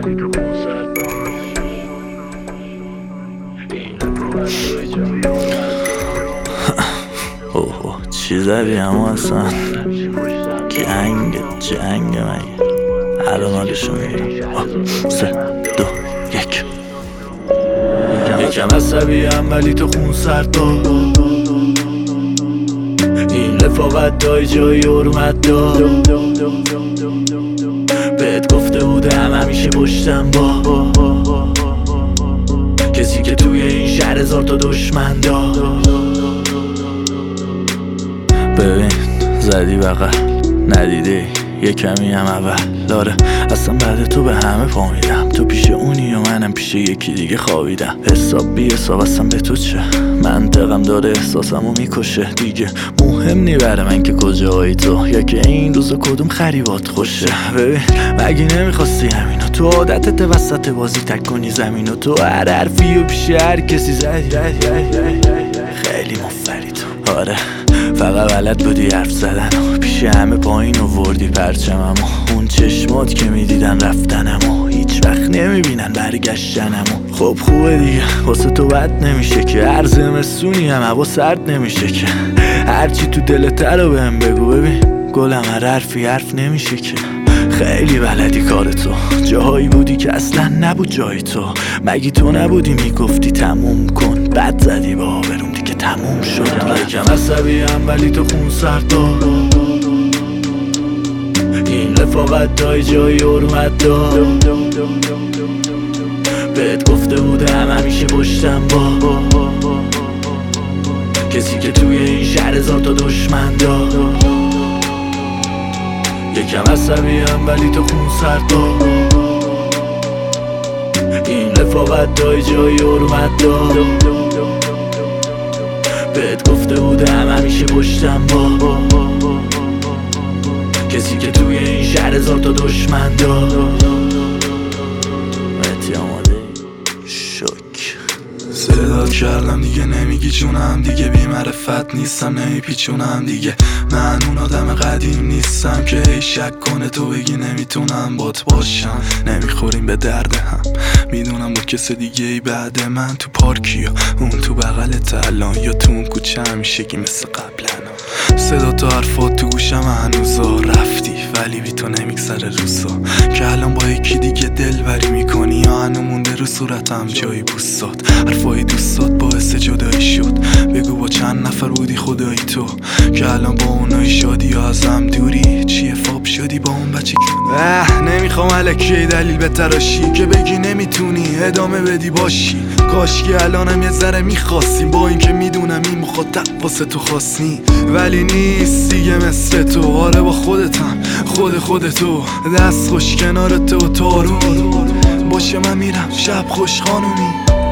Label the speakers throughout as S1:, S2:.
S1: ولی تو خونسرد باش این رفاقت توی جایی
S2: اوه چی زدی اما اصلا جنگ مگه الان حالشو میگیرم 3 2 1
S1: یکم عصبیم ولی تو خونسرد باش این رفاقت دای جایی حرمت دار بهت گفته بودم همیشه پشتم با کسی که توی این شهر 1000 تا دشمن داشت.
S2: ببین زدی بغل ندیده یه کمی هم اول داره اصلا بعد تو به همه پا میدم تو پیش اونی و منم پیش یکی دیگه خوابیدم حساب بی حساب اصلا به تو چه منطقم داره احساسمو میکشه دیگه مهم نی برای من که کجایی تو یا که این روزا کدوم خریبات خوشه ببین مگه نمیخواستی همینو تو عادتت وسط بازی تک کنی زمینو تو هر حرفی و پیش هر کسی زدی خیلی مفری تو آره فقط بلد بودی حرف زدن و پیش همه پایین آوردی پرچمم و اون چشمات که میدیدن رفتنم و هیچ وقت نمیبینن برگشتنم و خب خوبه دیگه واسه تو بد نمیشه که هر زمستونی هم هوا سرد نمیشه که هرچی تو دلت رو بهم بگو ببین گلم هر حرفی حرف نمیشه که خیلی بلدی کار تو جاهایی بودی که اصلا نبود جای تو مگی تو نبودی میگفتی تموم کن بد زدی با آبروم دیگه تموم شد
S1: یکم عصبیم ولی تو خونسرد باش این رفاقت دای جایی حرمت دار بهت گفته بودم همیشه پشتم با کسی که توی این شهر 1000 تا دشمن داشت. یکم عصبیم ولی تو خونسرد باش این رفاقت دای جایی حرمت دار بهت گفته بودم همیشه پشتم با کسی که توی این شهر 1000 تا دشمن داشت.
S2: مهدی آماده شک
S3: صدات کردم دیگه نمیگی جونم دیگه بی معرفت نیستم نمیپیچونم دیگه من اون آدم قدیم نیستم که هی شک کنه تو بگی نمیتونم بات باشم نمیخوریم به درد هم میدونم با کس دیگه ای بعد من تو پارکی یا اون تو بغلت الان یا تو اون کوچه همیشگی مثل قبلنا صدا تو حرفات تو گوشم هنوزا رفتی ولی بی تو نمیگذره روزا که الان با یکی دیگه دلبری میکنی یا هنو مونده رو صورتم جایی بوستات حرفای دوستات باعث جدایی شد بگو با چند نفر بودی خدایی تو که الان با اونای شادی یا ازم دوری چیه فاب شدی با اون بچه نمیخوام الکی دلیل به تراشی که بگی نمیتونی ادامه بدی باشی کاشکی الانم یه ذره میخواستیم با این که میدونم این مخاطب واسه تو خواستنی ولی نیست دیگه مثل تو آره با خودتم خودتو دست خوش کنار تو تارونی باشه من میرم شب خوش خانومی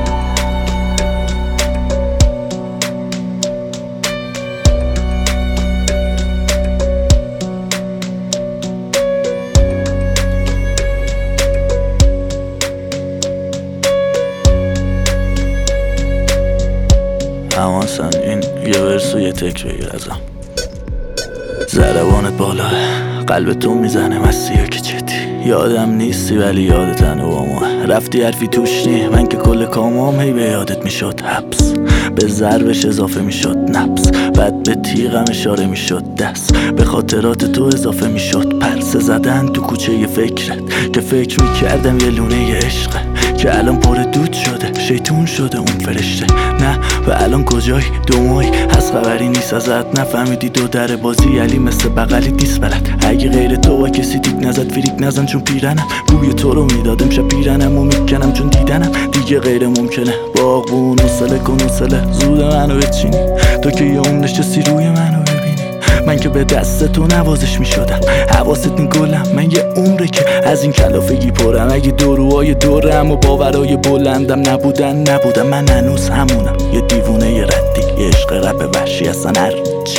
S2: اما اصلا این یه ورسو یه تک بگیر ازم ضربانت بالاه قلب تو میزنه مسیح که جدی یادم نیستی ولی یادتنه با ما رفتی حرفی توش نی من که کل کامام هی به یادت میشد حبس به ضربش اضافه میشد نبس بعد به تیغم اشاره میشد دست به خاطرات تو اضافه میشد پرسه زدن تو کوچه ی فکرت که فکر میکردم یه لونه عشقه که الان پر دود شده شیطون شده اون فرشته نه و الان کجایی دومایی هست خبری نیست ازت نفهمیدی دو در بازی علی مثل بغلی دیست بلد اگه غیر تو و کسی دیگ نزد فریک نزن چون پیرنم بوی تو رو میدادم شب پیرنم و میکنم چون دیدنم دیگه غیر ممکنه باغبون حوصله کن حوصله زود منو بچینی تو که یه عمر نشستی روی منو ببینی من که به دست تو نوازش میشدم حواست نی گلم من یه عمره که از این کلافگی پرم اگه دروهای دورم و باورای بلندم نبودم من هنوز همونم یه دیوونه یه ردی یه عشق رب وحشی اصلا هر چی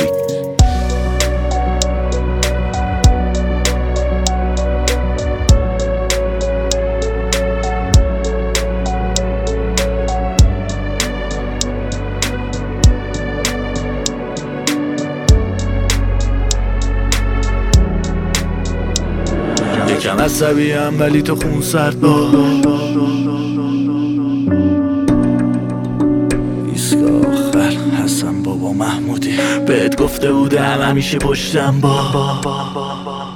S2: یکم عصبیم ولی تو خون سرد با ایستگاه آخر حسن بابا محمودی بهت گفته بودم همیشه پشتم با